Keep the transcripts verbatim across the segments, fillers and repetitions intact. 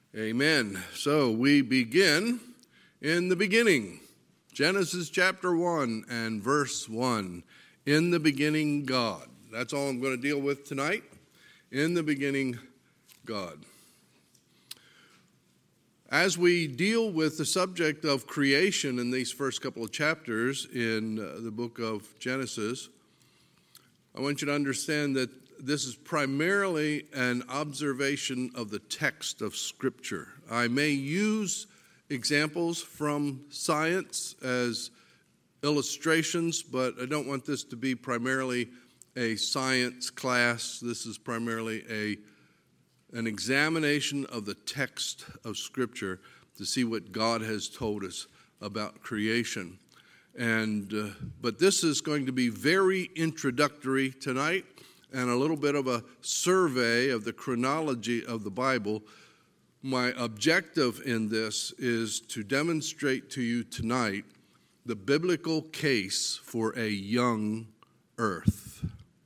Amen. So we begin in the beginning. Genesis chapter one and verse one. In the beginning, God. That's all I'm going to deal with tonight. In the beginning, God. As we deal with the subject of creation in these first couple of chapters in uh, the book of Genesis, I want you to understand that this is primarily an observation of the text of Scripture. I may use examples from science as illustrations, but I don't want this to be primarily a science class. This is primarily a an examination of the text of Scripture to see what God has told us about creation. And uh, but this is going to be very introductory tonight, and a little bit of a survey of the chronology of the Bible. My objective in this is to demonstrate to you tonight the biblical case for a young earth.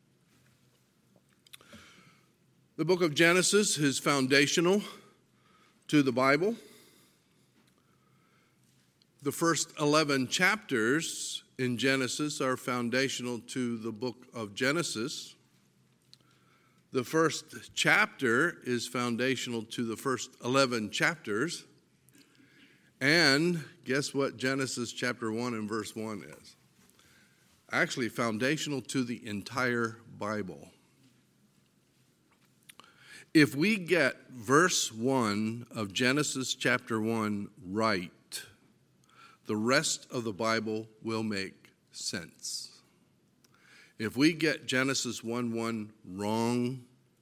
The book of Genesis is foundational to the Bible. The first eleven chapters in Genesis are foundational to the book of Genesis. The first chapter is foundational to the first eleven chapters. And guess what Genesis chapter one and verse one is? Actually, foundational to the entire Bible. If we get verse one of Genesis chapter one right, the rest of the Bible will make sense. If we get Genesis one one wrong,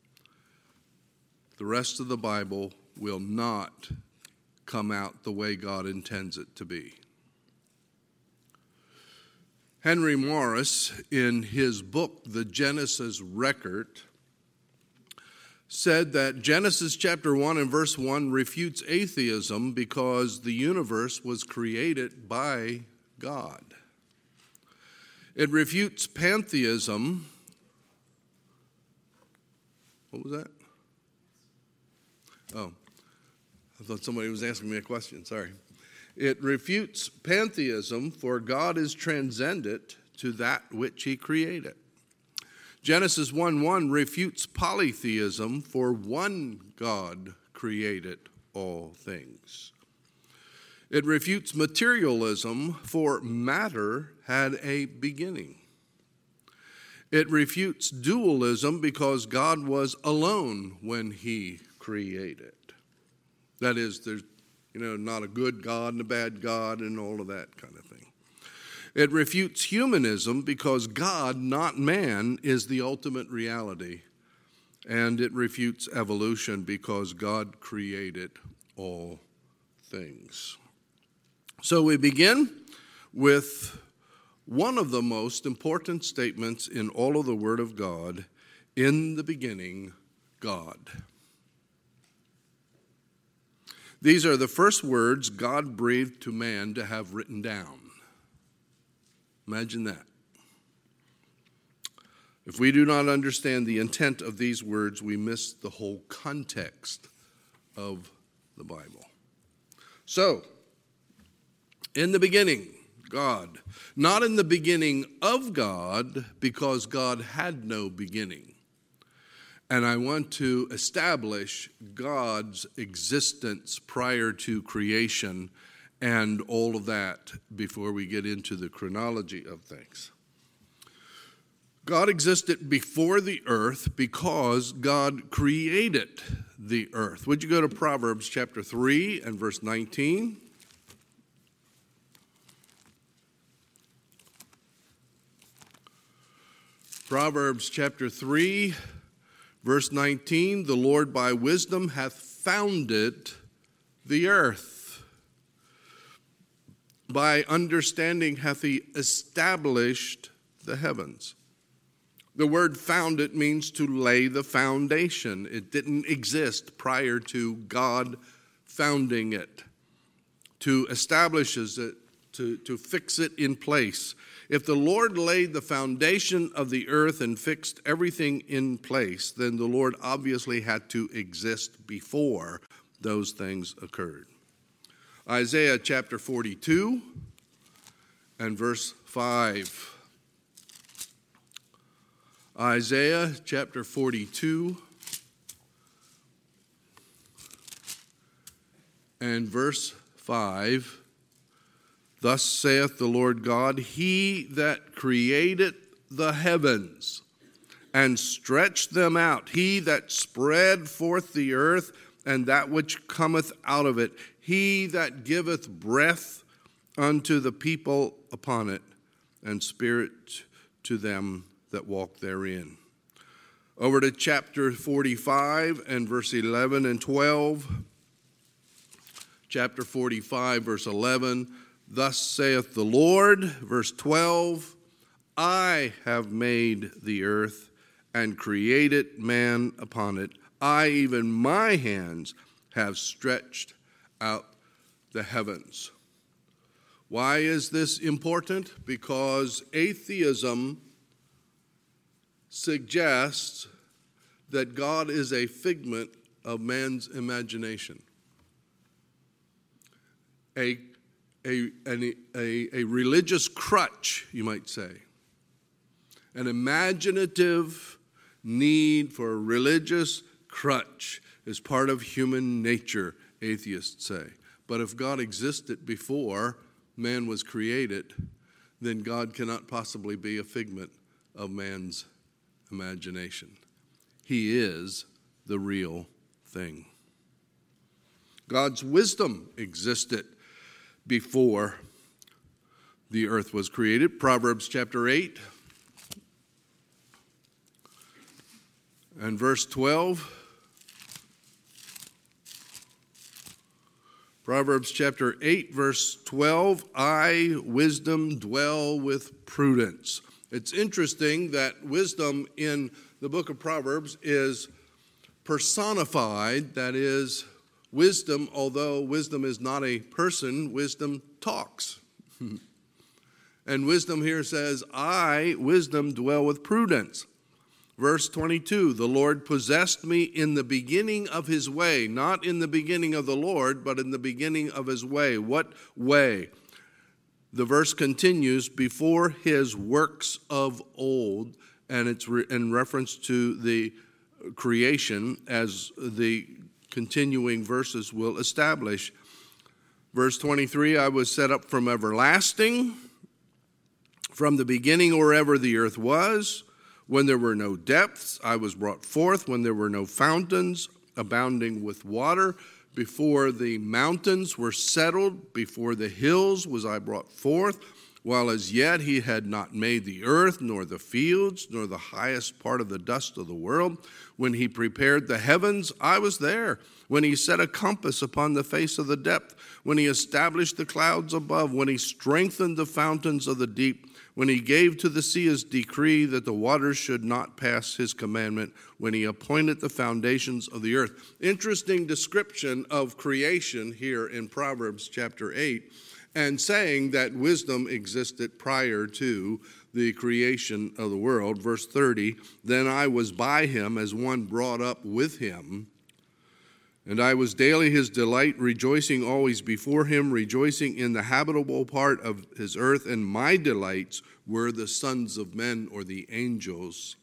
the rest of the Bible will not come out the way God intends it to be. Henry Morris, in his book, The Genesis Record, said that Genesis chapter one and verse one refutes atheism because the universe was created by God. It refutes pantheism. What was that? Oh, I thought somebody was asking me a question. Sorry. It refutes pantheism, for God is transcendent to that which he created. Genesis one one refutes polytheism, for one God created all things. It refutes materialism, for matter had a beginning. It refutes dualism because God was alone when he created. That is, there's, you know, not a good God and a bad God and all of that kind of thing. It refutes humanism because God, not man, is the ultimate reality. And it refutes evolution because God created all things. So we begin with one of the most important statements in all of the Word of God: in the beginning, God. These are the first words God breathed to man to have written down. Imagine that. If we do not understand the intent of these words, we miss the whole context of the Bible. So, in the beginning, God. Not in the beginning of God, because God had no beginning. And I want to establish God's existence prior to creation and all of that before we get into the chronology of things. God existed before the earth because God created the earth. Would you go to Proverbs chapter three and verse nineteen? Proverbs chapter three, verse nineteen, the Lord by wisdom hath founded the earth. By understanding hath he established the heavens. The word founded means to lay the foundation. It didn't exist prior to God founding it. To establish it, to, to fix it in place. If the Lord laid the foundation of the earth and fixed everything in place, then the Lord obviously had to exist before those things occurred. Isaiah chapter forty-two and verse five. Isaiah chapter forty-two and verse five. Thus saith the Lord God, He that created the heavens and stretched them out, He that spread forth the earth and that which cometh out of it, He that giveth breath unto the people upon it, and spirit to them that walk therein. Over to chapter forty-five and verse eleven and twelve. Chapter forty-five, verse eleven. Thus saith the Lord, verse twelve, I have made the earth and created man upon it. I, even my hands, have stretched out the heavens. Why is this important? Because atheism suggests that God is a figment of man's imagination. A, a, an, a, a religious crutch, you might say. An imaginative need for a religious crutch is part of human nature, atheists say. But if God existed before man was created, then God cannot possibly be a figment of man's imagination. He is the real thing. God's wisdom existed before the earth was created. Proverbs chapter eight and verse twelve. Proverbs chapter eight, verse twelve, I, wisdom, dwell with prudence. It's interesting that wisdom in the book of Proverbs is personified. That is, wisdom, although wisdom is not a person, wisdom talks. And wisdom here says, I, wisdom, dwell with prudence. Verse twenty-two, the Lord possessed me in the beginning of his way, not in the beginning of the Lord, but in the beginning of his way. What way? The verse continues, before his works of old, and it's re- in reference to the creation, as the continuing verses will establish. Verse twenty-three, I was set up from everlasting, from the beginning wherever the earth was. When there were no depths, I was brought forth. When there were no fountains abounding with water, before the mountains were settled, before the hills was I brought forth. While as yet he had not made the earth, nor the fields, nor the highest part of the dust of the world. When he prepared the heavens, I was there. When he set a compass upon the face of the depth. When he established the clouds above. When he strengthened the fountains of the deep. When he gave to the sea his decree that the waters should not pass his commandment, when he appointed the foundations of the earth. Interesting description of creation here in Proverbs chapter eight, and saying that wisdom existed prior to the creation of the world. Verse thirty, then I was by him as one brought up with him, and I was daily his delight, rejoicing always before him, rejoicing in the habitable part of his earth, and my delights were the sons of men, or the angels.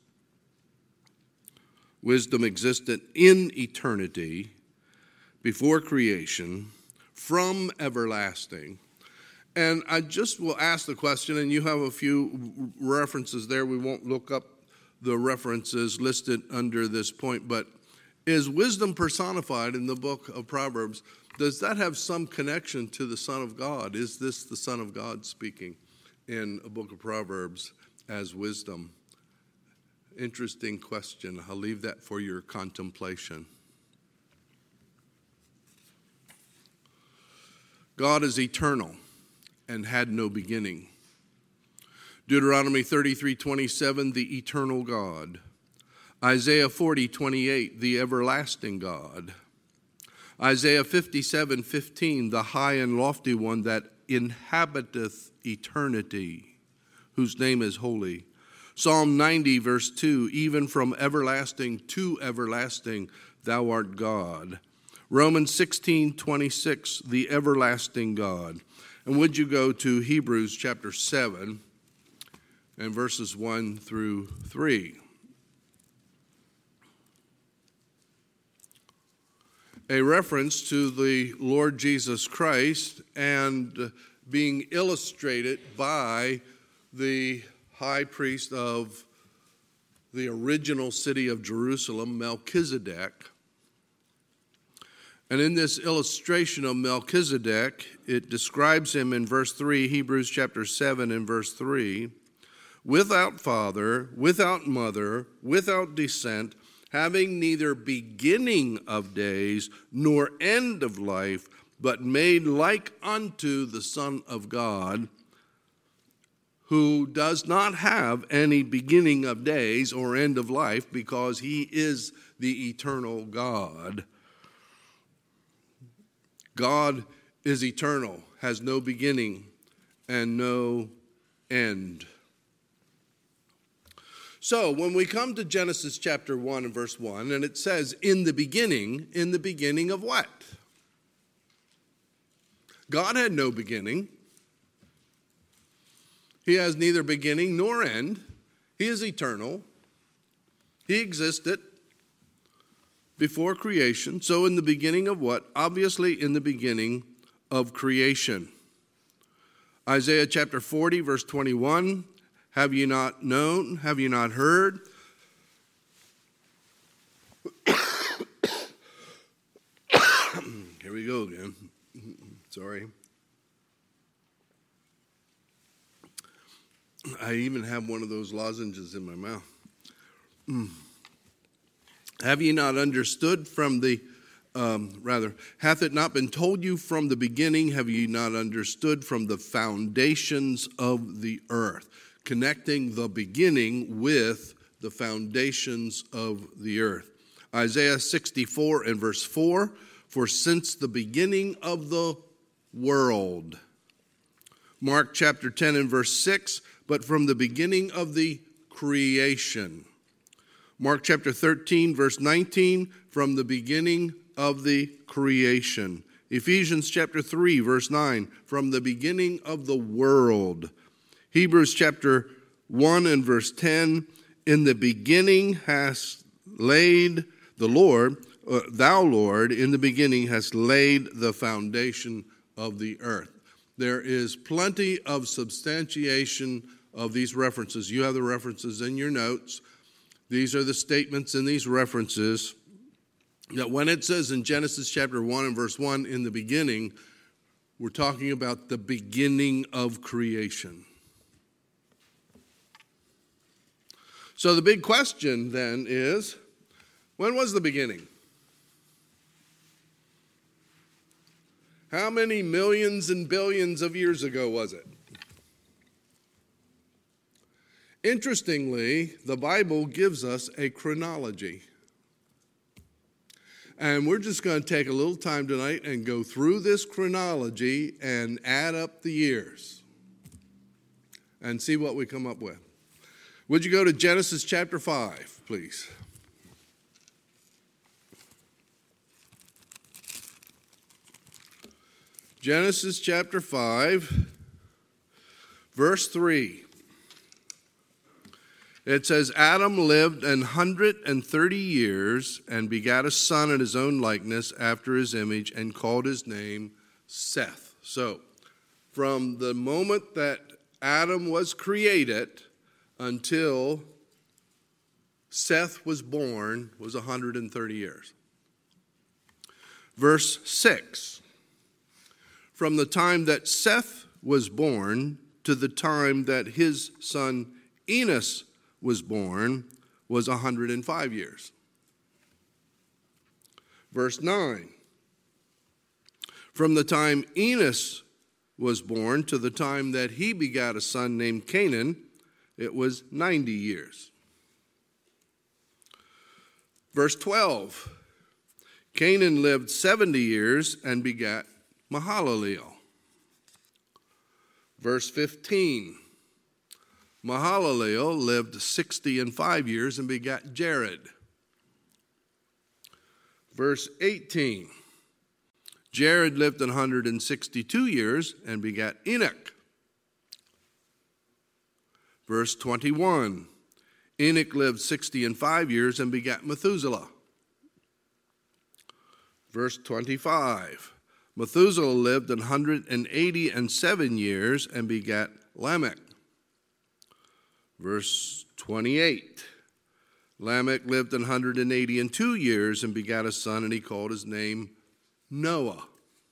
Wisdom existed in eternity, before creation, from everlasting. And I just will ask the question, and you have a few references there. We won't look up the references listed under this point, but is wisdom personified in the book of Proverbs? Does that have some connection to the Son of God? Is this the Son of God speaking in a book of Proverbs as wisdom? Interesting question. I'll leave that for your contemplation. God is eternal and had no beginning. Deuteronomy thirty-three twenty-seven, the eternal God. Isaiah forty twenty-eight, the everlasting God. Isaiah fifty-seven fifteen, the high and lofty one that inhabiteth eternity, whose name is holy. Psalm ninety verse two, even from everlasting to everlasting, thou art God. Romans sixteen twenty-six, the everlasting God. And would you go to Hebrews chapter seven and verses one through three. A reference to the Lord Jesus Christ and being illustrated by the high priest of the original city of Jerusalem, Melchizedek. And in this illustration of Melchizedek, it describes him in verse three, Hebrews chapter seven and verse three, without father, without mother, without descent, having neither beginning of days nor end of life, but made like unto the Son of God, who does not have any beginning of days or end of life, because he is the eternal God. God is eternal, has no beginning and no end. So when we come to Genesis chapter one and verse one, and it says, in the beginning, in the beginning of what? God had no beginning. He has neither beginning nor end. He is eternal. He existed before creation. So in the beginning of what? Obviously in the beginning of creation. Isaiah chapter forty, verse twenty-one, have you not known? Have you not heard? Here we go again. Sorry. I even have one of those lozenges in my mouth. Mm. Have ye not understood from the, um, rather, hath it not been told you from the beginning? Have ye not understood from the foundations of the earth? Connecting the beginning with the foundations of the earth. Isaiah sixty-four and verse four, for since the beginning of the world. Mark chapter ten and verse six, but from the beginning of the creation. Mark chapter thirteen, verse nineteen, from the beginning of the creation. Ephesians chapter three, verse nine, from the beginning of the world. Hebrews chapter one and verse ten, in the beginning hast laid the Lord, uh, thou Lord, in the beginning hast laid the foundation of the earth. There is plenty of substantiation of these references. You have the references in your notes. These are the statements in these references that when it says in Genesis chapter one and verse one, in the beginning, we're talking about the beginning of creation. So the big question then is, when was the beginning? How many millions and billions of years ago was it? Interestingly, the Bible gives us a chronology. And we're just going to take a little time tonight and go through this chronology and add up the years and see what we come up with. Would you go to Genesis chapter five, please? Genesis chapter five, verse three. It says, Adam lived an hundred and thirty years and begat a son in his own likeness after his image and called his name Seth. So, from the moment that Adam was created until Seth was born was one hundred thirty years. Verse six. From the time that Seth was born to the time that his son Enos was born was one hundred five years. Verse nine. From the time Enos was born to the time that he begat a son named Canaan, it was ninety years. Verse twelve. Canaan lived seventy years and begat Mahalaleel. Verse fifteen. Mahalaleel lived sixty and five years and begat Jared. Verse eighteen. Jared lived one hundred sixty-two years and begat Enoch. Verse twenty-one, Enoch lived sixty and five years and begat Methuselah. Verse twenty-five, Methuselah lived one hundred eighty and seven years and begat Lamech. Verse twenty-eight, Lamech lived one hundred eighty and two years and begat a son, and he called his name Noah.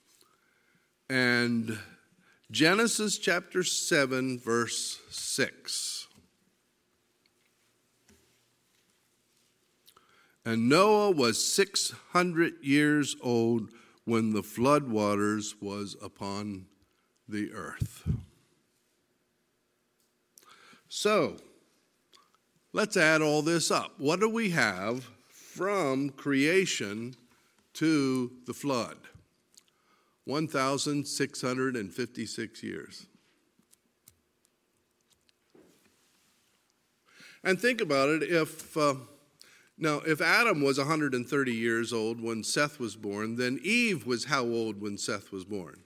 And Genesis chapter seven, verse six. And Noah was six hundred years old when the flood waters was upon the earth. So, let's add all this up. What do we have from creation to the flood? one thousand six hundred fifty-six years. And think about it, if, uh, now, if Adam was one hundred thirty years old when Seth was born, then Eve was how old when Seth was born?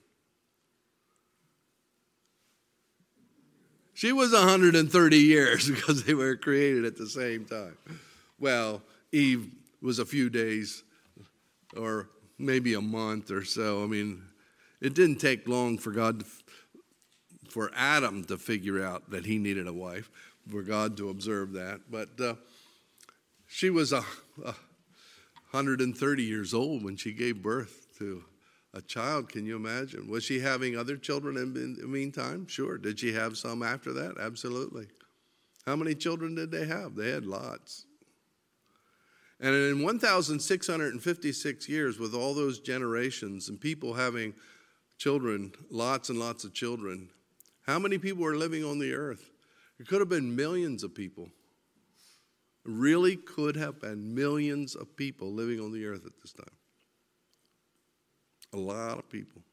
She was one hundred thirty years because they were created at the same time. Well, Eve was a few days or maybe a month or so. I mean, it didn't take long for God, to, for Adam to figure out that he needed a wife, for God to observe that. But uh, she was a, a one hundred thirty years old when she gave birth to a child. Can you imagine? Was she having other children in, in the meantime? Sure. Did she have some after that? Absolutely. How many children did they have? They had lots. And in one thousand six hundred fifty-six years, with all those generations and people having children, lots and lots of children, how many people were living on the earth? It could have been millions of people. It really could have been millions of people living on the earth at this time. A lot of people.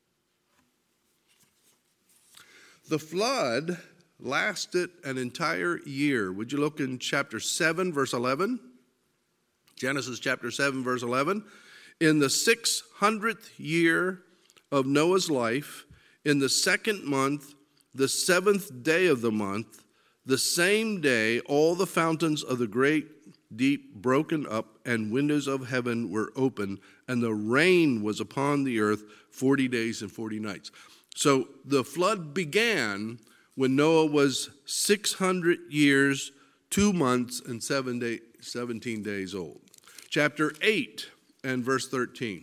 The flood lasted an entire year. Would you look in chapter seven, verse eleven? Genesis chapter seven, verse eleven. In the six hundredth year of Noah's life, in the second month, the seventh day of the month, the same day, all the fountains of the great deep broken up, and windows of heaven were open, and the rain was upon the earth forty days and forty nights. So the flood began when Noah was six hundred years, two months, and seven day, seventeen days old. Chapter eight and verse thirteen.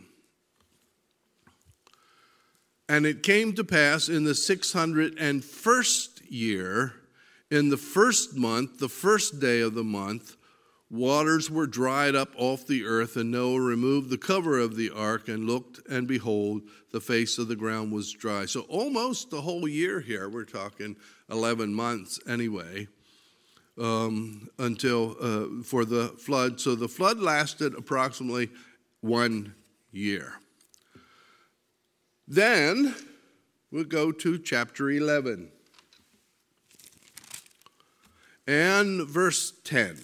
And it came to pass in the six hundred and first year, in the first month, the first day of the month, waters were dried up off the earth, and Noah removed the cover of the ark and looked, and behold, the face of the ground was dry. So almost the whole year here, we're talking eleven months anyway, um, until uh, for the flood. So the flood lasted approximately one year. Then we'll go to chapter eleven and verse ten.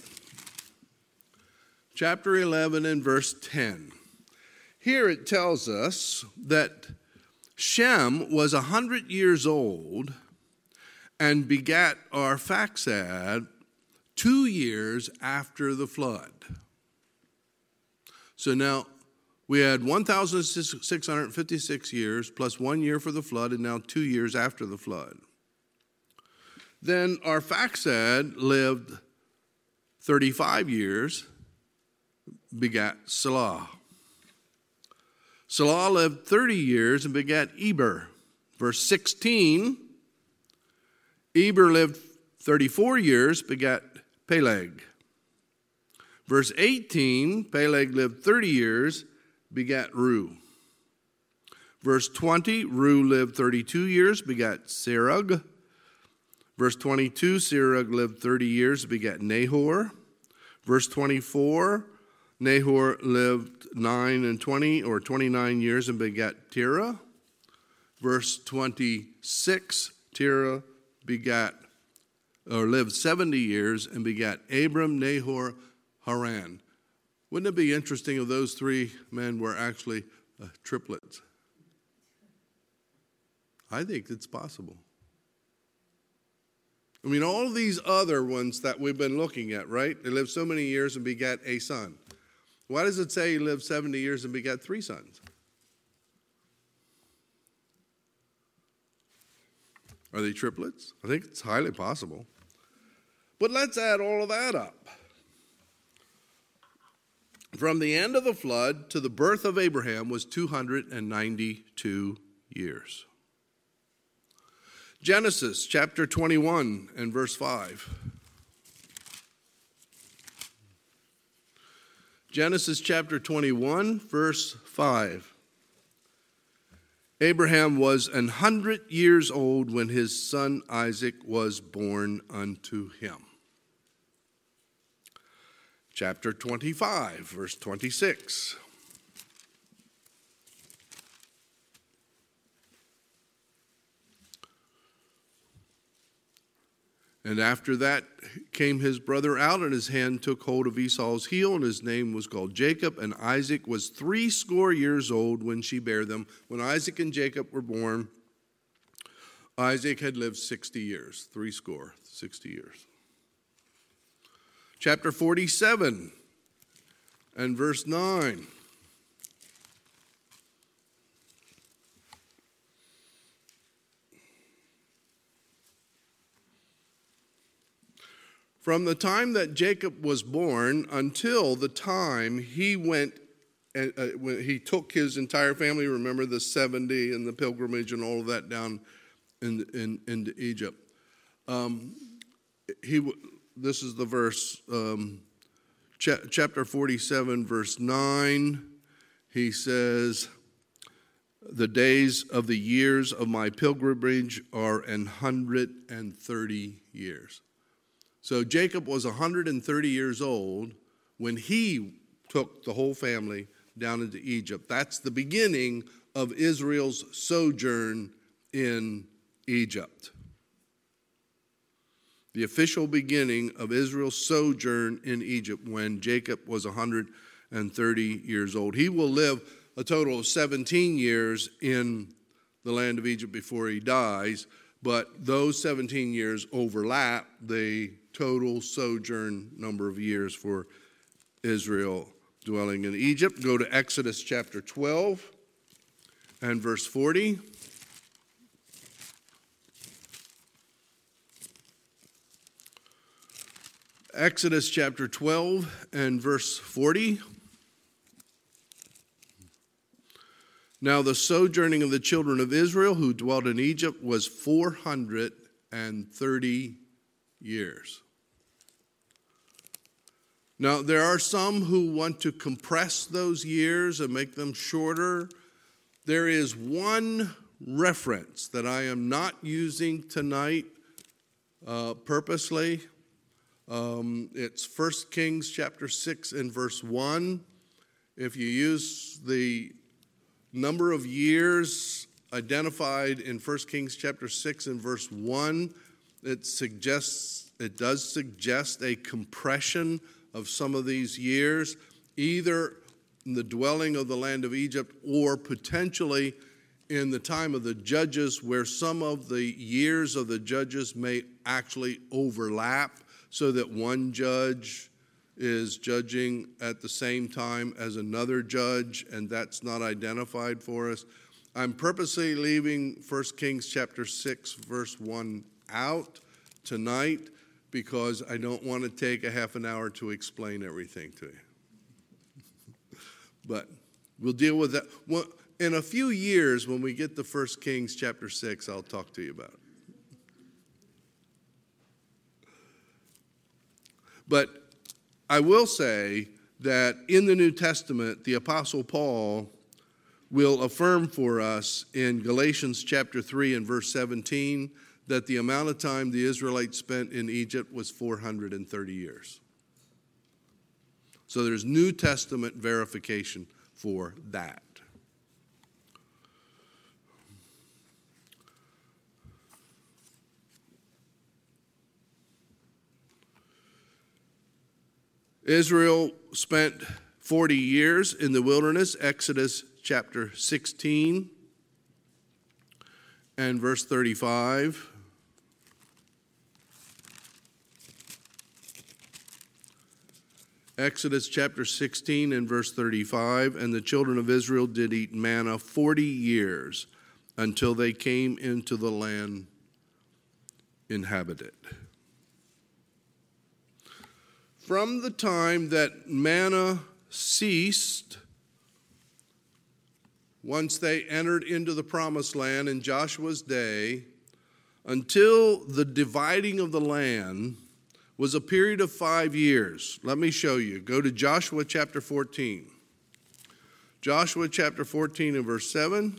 Chapter eleven and verse ten. Here it tells us that Shem was one hundred years old and begat Arphaxad two years after the flood. So now we had one thousand six hundred fifty-six years plus one year for the flood, and now two years after the flood. Then Arphaxad lived thirty-five years, begat Salah. Salah lived thirty years and begat Eber. Verse sixteen, Eber lived thirty-four years, begat Peleg. Verse eighteen, Peleg lived thirty years, begat Reu. Verse twenty, Reu lived thirty-two years, begat Serug. Verse twenty-two, Serug lived thirty years, begat Nahor. Verse twenty-four, Nahor lived nine and twenty, or twenty-nine years, and begat Terah. Verse twenty-six, Terah begat, or lived seventy years, and begat Abram, Nahor, Haran. Wouldn't it be interesting if those three men were actually uh, triplets. I think it's possible. I mean, all of these other ones that we've been looking at, right? They lived so many years and begat a son. Why does it say he lived seventy years and begat three sons? Are they triplets? I think it's highly possible. But let's add all of that up. From the end of the flood to the birth of Abraham was two hundred ninety-two years. Genesis chapter twenty-one and verse five. Genesis chapter twenty-one, verse five. Abraham was an hundred years old when his son Isaac was born unto him. Chapter twenty-five, verse twenty-six. And after that came his brother out, and his hand took hold of Esau's heel, and his name was called Jacob. And Isaac was threescore years old when she bare them. When Isaac and Jacob were born, Isaac had lived sixty years. Threescore, sixty years. Chapter forty-seven and verse nine. From the time that Jacob was born until the time he went, uh, when he took his entire family, remember the seventy and the pilgrimage and all of that down in, in, into Egypt. Um, he, this is the verse, um, ch- chapter forty-seven, verse nine. He says, the days of the years of my pilgrimage are an hundred and thirty years. So Jacob was one hundred thirty years old when he took the whole family down into Egypt. That's the beginning of Israel's sojourn in Egypt. The official beginning of Israel's sojourn in Egypt when Jacob was one hundred thirty years old. He will live a total of seventeen years in the land of Egypt before he dies, but those seventeen years overlap the total sojourn number of years for Israel dwelling in Egypt. Go to Exodus chapter twelve and verse forty. Exodus chapter twelve and verse forty. Now the sojourning of the children of Israel who dwelt in Egypt was four hundred thirty years. Now, there are some who want to compress those years and make them shorter. There is one reference that I am not using tonight uh, purposely. Um, it's First Kings chapter six and verse one. If you use the number of years identified in First Kings chapter six and verse one, it suggests, it does suggest a compression of some of these years, either in the dwelling of the land of Egypt or potentially in the time of the judges, where some of the years of the judges may actually overlap so that one judge is judging at the same time as another judge, and that's not identified for us. I'm purposely leaving First Kings chapter six, verse one out tonight because I don't want to take a half an hour to explain everything to you. But we'll deal with that. Well, in a few years, when we get to First Kings chapter six, I'll talk to you about it. But I will say that in the New Testament, the Apostle Paul will affirm for us in Galatians chapter three and verse seventeen that the amount of time the Israelites spent in Egypt was four hundred thirty years. So there's New Testament verification for that. Israel spent forty years in the wilderness, Exodus chapter sixteen and verse thirty-five. Exodus chapter sixteen and verse thirty-five, and the children of Israel did eat manna forty years until they came into the land inhabited. From the time that manna ceased, once they entered into the promised land in Joshua's day, until the dividing of the land, was a period of five years. Let me show you. Go to Joshua chapter fourteen. Joshua chapter fourteen and verse seven.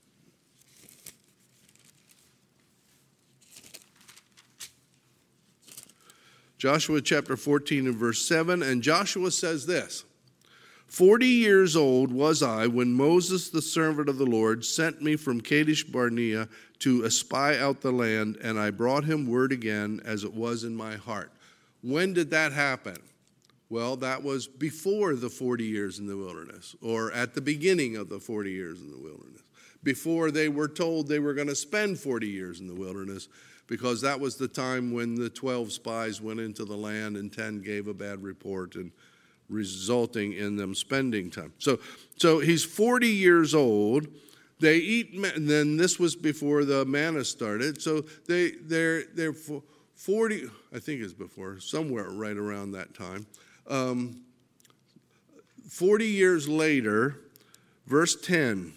Joshua chapter fourteen and verse seven. And Joshua says this: Forty years old was I when Moses, the servant of the Lord, sent me from Kadesh Barnea to espy out the land, and I brought him word again as it was in my heart. When did that happen? Well, that was before the forty years in the wilderness, or at the beginning of the forty years in the wilderness, before they were told they were going to spend forty years in the wilderness, because that was the time when the twelve spies went into the land and ten gave a bad report, and resulting in them spending time. So, so he's forty years old. They eat, and then this was before the manna started. So they they're they're forty. I think it's before, somewhere right around that time. Um, forty years later, verse ten.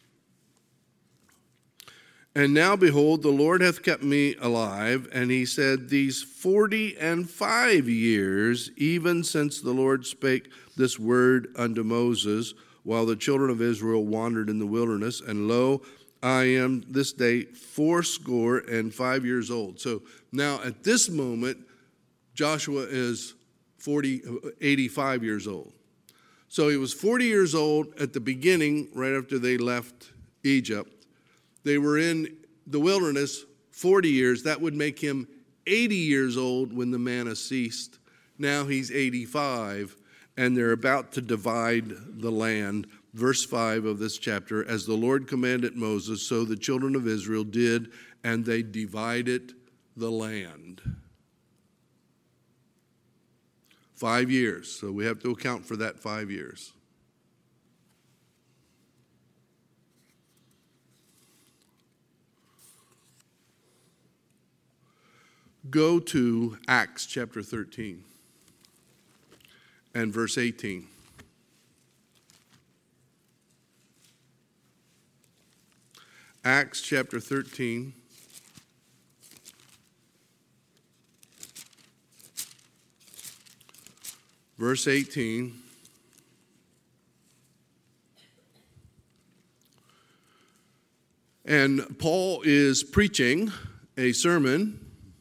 And now, behold, the Lord hath kept me alive. And he said, these forty and five years, even since the Lord spake this word unto Moses, while the children of Israel wandered in the wilderness. And lo, I am this day fourscore and five years old. So now at this moment, Joshua is forty, eighty-five years old. So he was forty years old at the beginning, right after they left Egypt. They were in the wilderness forty years. That would make him eighty years old when the manna ceased. Now he's eighty-five, and they're about to divide the land. Verse five of this chapter, as the Lord commanded Moses, so the children of Israel did, and they divided the land. Five years. So we have to account for that five years. Go to Acts chapter thirteen and verse eighteen. Acts chapter thirteen. Verse eighteen. And Paul is preaching a sermon.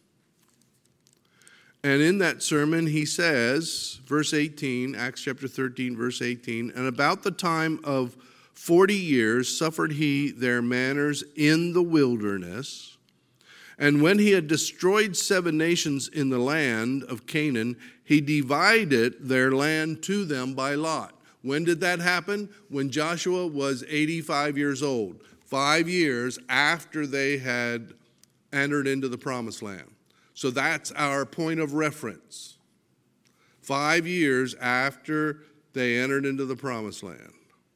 And in that sermon, he says, verse eighteen, Acts chapter thirteen, verse eighteen, and about the time of forty years suffered he their manners in the wilderness. And when he had destroyed seven nations in the land of Canaan, he divided their land to them by lot. When did that happen? When Joshua was eighty-five years old, five years after they had entered into the promised land. So that's our point of reference. Five years after they entered into the promised land.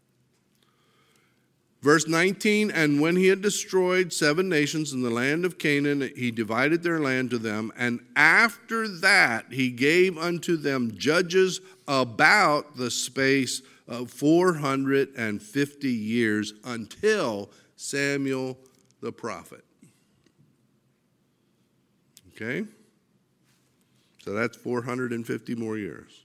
Verse nineteen, and when he had destroyed seven nations in the land of Canaan, he divided their land to them. And after that, he gave unto them judges about the space of four hundred fifty years until Samuel the prophet. Okay? So that's four hundred fifty more years.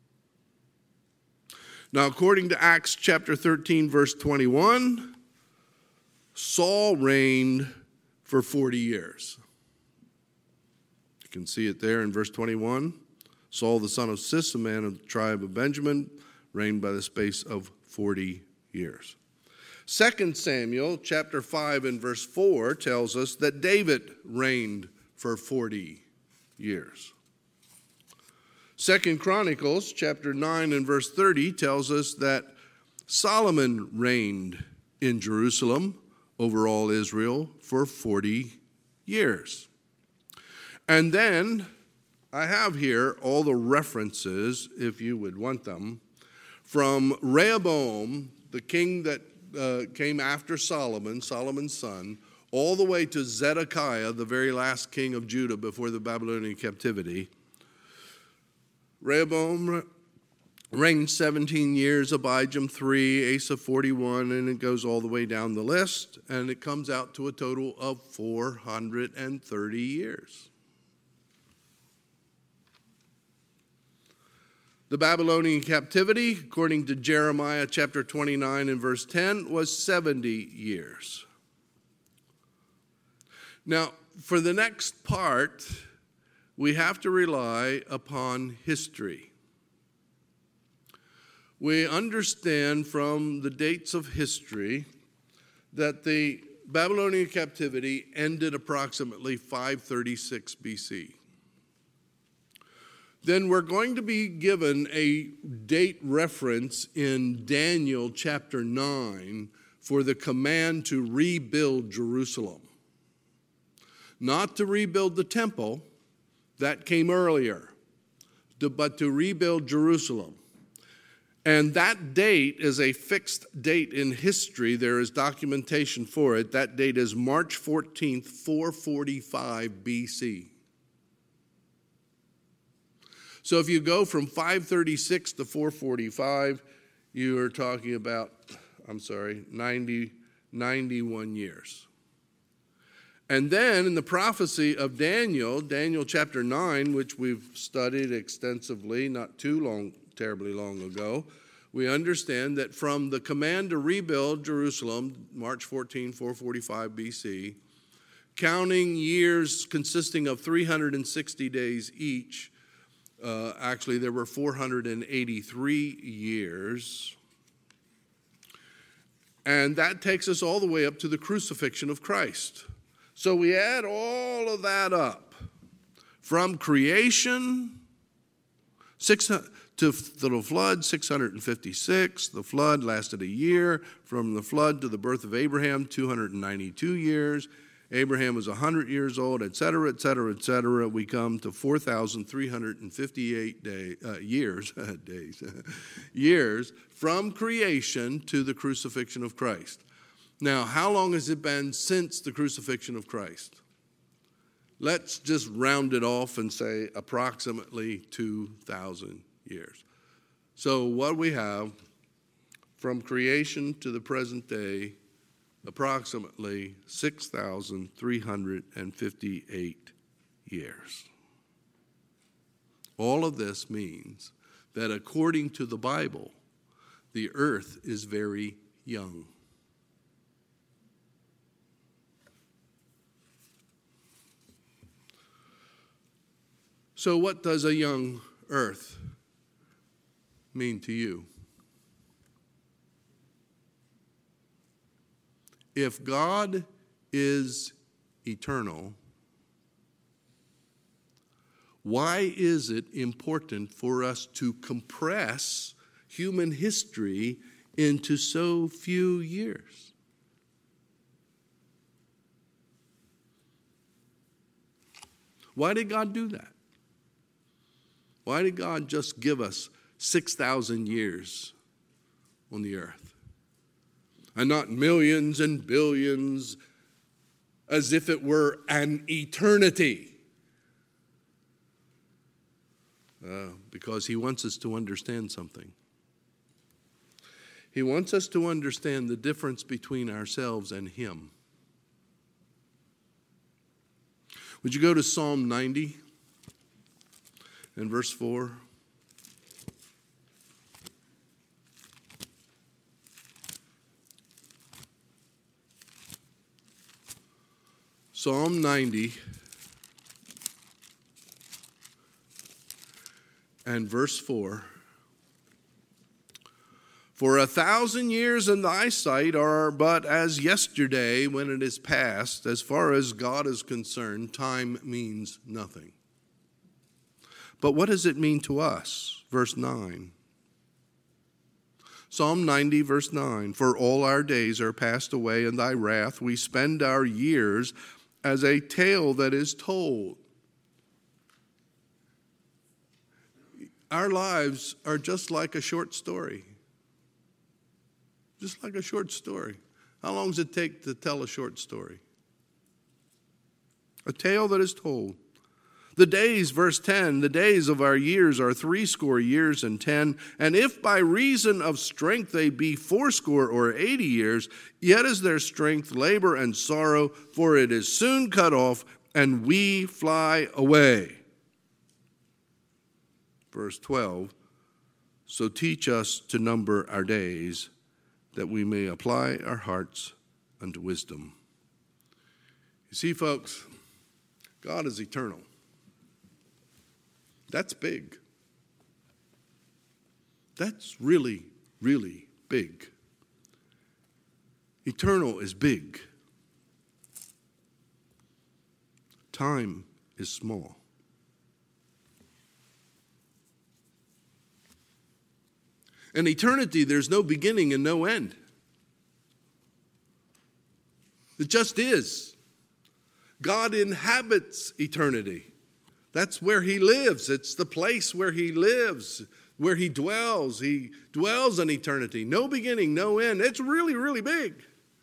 Now, according to Acts chapter thirteen, verse twenty-one, Saul reigned for forty years. You can see it there in verse twenty-one. Saul, the son of Cis, a man of the tribe of Benjamin, reigned by the space of forty years. Second Samuel chapter five and verse four tells us that David reigned for forty years. Second Chronicles chapter nine and verse thirty tells us that Solomon reigned in Jerusalem over all Israel for forty years. And then I have here all the references, if you would want them, from Rehoboam, the king that uh, came after Solomon, Solomon's son, all the way to Zedekiah, the very last king of Judah before the Babylonian captivity. Rehoboam reigned seventeen years, Abijam three, Asa forty-one, and it goes all the way down the list, and it comes out to a total of four hundred thirty years. The Babylonian captivity, according to Jeremiah chapter twenty-nine and verse ten, was seventy years. Now, for the next part, we have to rely upon history. We understand from the dates of history that the Babylonian captivity ended approximately five thirty-six B C. Then we're going to be given a date reference in Daniel chapter nine for the command to rebuild Jerusalem. Not to rebuild the temple, that came earlier, but to rebuild Jerusalem. And that date is a fixed date in history. There is documentation for it. That date is March fourteenth, four forty-five B C. So if you go from five thirty-six to four forty-five, you are talking about, I'm sorry, ninety, ninety-one years. And then in the prophecy of Daniel, Daniel chapter nine, which we've studied extensively not too long, terribly long ago, we understand that from the command to rebuild Jerusalem, March fourteenth, four forty-five B C, counting years consisting of three hundred sixty days each, Uh, actually, there were four hundred eighty-three years. And that takes us all the way up to the crucifixion of Christ. So we add all of that up. From creation six, to the flood, six hundred fifty-six. The flood lasted a year. From the flood to the birth of Abraham, two hundred ninety-two years. Abraham was one hundred years old, et cetera, et cetera, et cetera. We come to four thousand three hundred fifty-eight day, uh, years, days, years from creation to the crucifixion of Christ. Now, how long has it been since the crucifixion of Christ? Let's just round it off and say approximately two thousand years. So what we have from creation to the present day, approximately six thousand three hundred fifty-eight years. All of this means that according to the Bible, the earth is very young. So what does a young earth mean to you? If God is eternal, why is it important for us to compress human history into so few years? Why did God do that? Why did God just give us six thousand years on the earth? And not millions and billions, as if it were an eternity. Uh, because he wants us to understand something. He wants us to understand the difference between ourselves and him. Would you go to Psalm ninety and verse four? Psalm ninety and verse four. For a thousand years in thy sight are but as yesterday when it is past. As far as God is concerned, time means nothing. But what does it mean to us? Verse nine. Psalm ninety, verse nine, for all our days are passed away in thy wrath. We spend our years as a tale that is told. Our lives are just like a short story. Just like a short story. How long does it take to tell a short story? A tale that is told. The days, verse ten, the days of our years are threescore years and ten. And if by reason of strength they be fourscore or eighty years, yet is their strength labor and sorrow, for it is soon cut off, and we fly away. Verse twelve, so teach us to number our days, that we may apply our hearts unto wisdom. You see, folks, God is eternal. That's big. That's really, really big. Eternal is big. Time is small. In eternity, there's no beginning and no end. It just is. God inhabits eternity. That's where he lives. It's the place where he lives, where he dwells. He dwells in eternity. No beginning, no end. It's really, really big.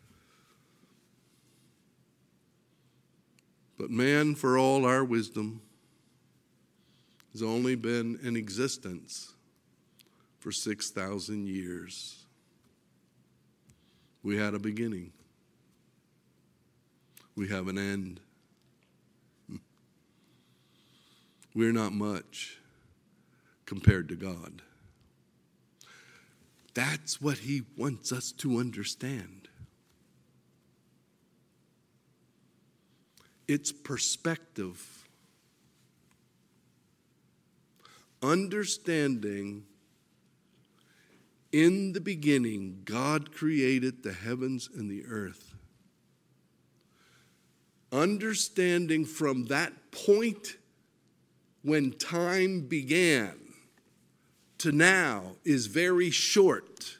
But man, for all our wisdom, has only been in existence for six thousand years. We had a beginning. We have an end. We're not much compared to God. That's what he wants us to understand. It's perspective. Understanding, in the beginning, God created the heavens and the earth. Understanding from that point when time began to now is very short.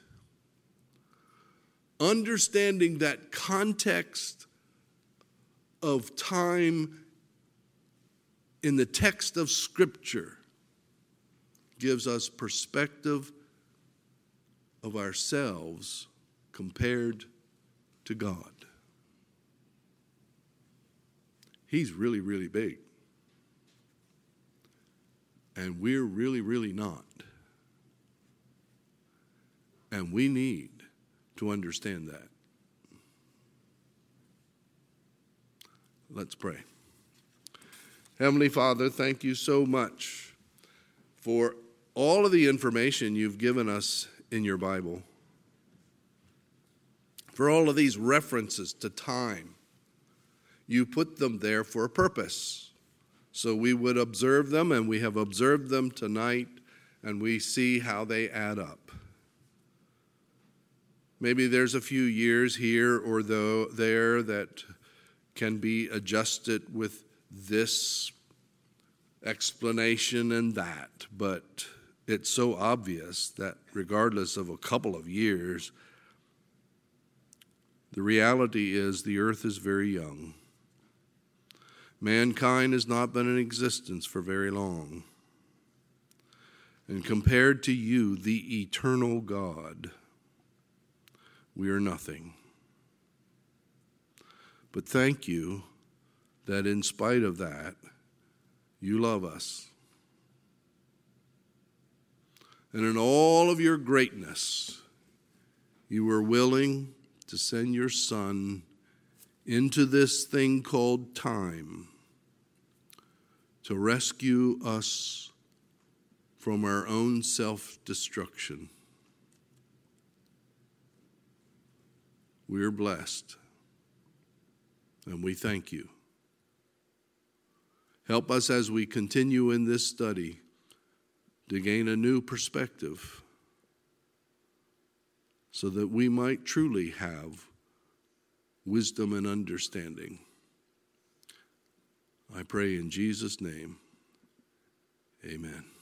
Understanding that context of time in the text of Scripture gives us perspective of ourselves compared to God. He's really, really big. And we're really, really not. And we need to understand that. Let's pray. Heavenly Father, thank you so much for all of the information you've given us in your Bible. For all of these references to time. You put them there for a purpose. So we would observe them, and we have observed them tonight, and we see how they add up. Maybe there's a few years here or though there that can be adjusted with this explanation and that, but it's so obvious that regardless of a couple of years, the reality is the earth is very young. Mankind has not been in existence for very long. And compared to you, the eternal God, we are nothing. But thank you that in spite of that, you love us. And in all of your greatness, you were willing to send your Son into this thing called time to rescue us from our own self-destruction. We're blessed, and we thank you. Help us as we continue in this study to gain a new perspective so that we might truly have wisdom and understanding. I pray in Jesus' name, amen.